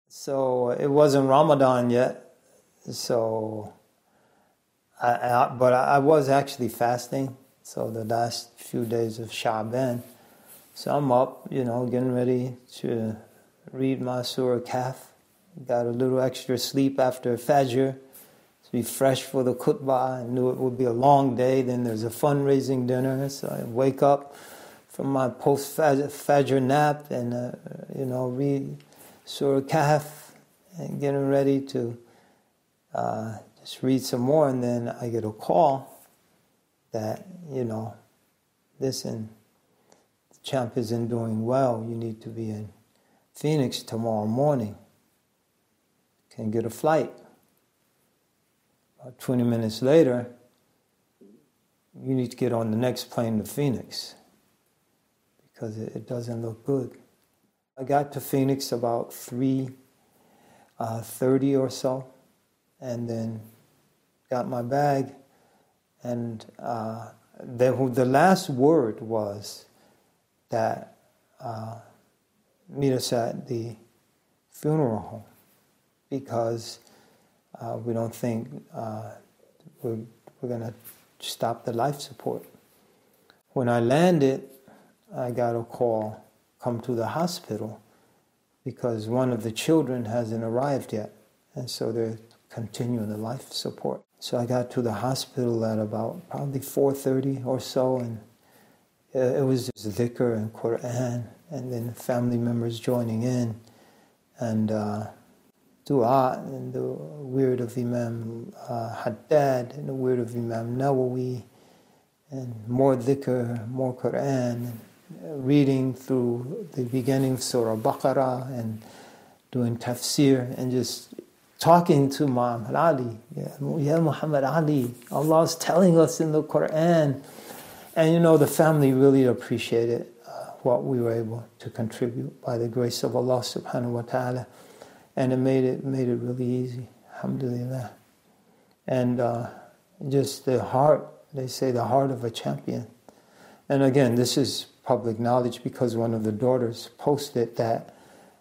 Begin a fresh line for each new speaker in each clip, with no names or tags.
So it wasn't Ramadan yet, so but I was actually fasting. So the last few days of Sha'ban, so I'm up, getting ready to read my Surah Kahf. Got a little extra sleep after Fajr to be fresh for the khutbah. I knew it would be a long day. Then there's a fundraising dinner, so I wake up from my post-Fajr nap and read Surah Kahf and getting ready to just read some more. And then I get a call that, listen, the champ isn't doing well. You need to be in Phoenix tomorrow morning. Can get a flight. About 20 minutes later, you need to get on the next plane to Phoenix because it doesn't look good. I got to Phoenix about 3:30 or so, and then got my bag, and the last word was that meet us at the funeral home because we don't think we're going to stop the life support. When I landed, I got a call, come to the hospital, because one of the children hasn't arrived yet, and so they're continuing the life support. So I got to the hospital at about probably 4:30 or so, and it was just dhikr and Qur'an, and then family members joining in, and dua, and the word of Imam Haddad, and the word of Imam Nawawi, and more dhikr, more Qur'an, reading through the beginning of Surah Baqarah, and doing tafsir, and just talking to Muhammad Ali. Ya Muhammad Ali, Allah is telling us in the Qur'an. And the family really appreciated what we were able to contribute by the grace of Allah subhanahu wa ta'ala. And it made it really easy, alhamdulillah. And just the heart, they say the heart of a champion. And again, this is public knowledge because one of the daughters posted that,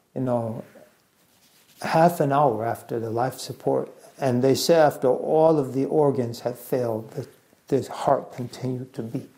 half an hour after the life support, and they say after all of the organs had failed, the heart continued to beat.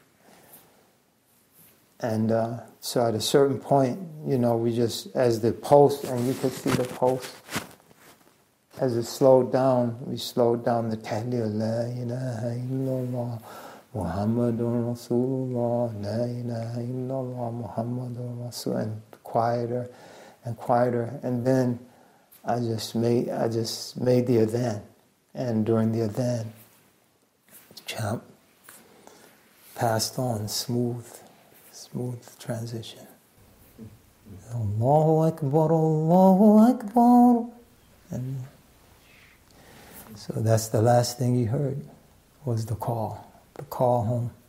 And so at a certain point, we just, as the pulse, and you could see the pulse, as it slowed down, we slowed down the tahleel, La ilaha illallah, Muhammadun Rasulullah, La ilaha illallah, Muhammadun Rasul, and quieter and quieter. And then I just made the adhan. And during the adhan, the champ passed on, smooth transition. Allahu Akbar, Allahu Akbar. And so that's the last thing he heard, was the call home.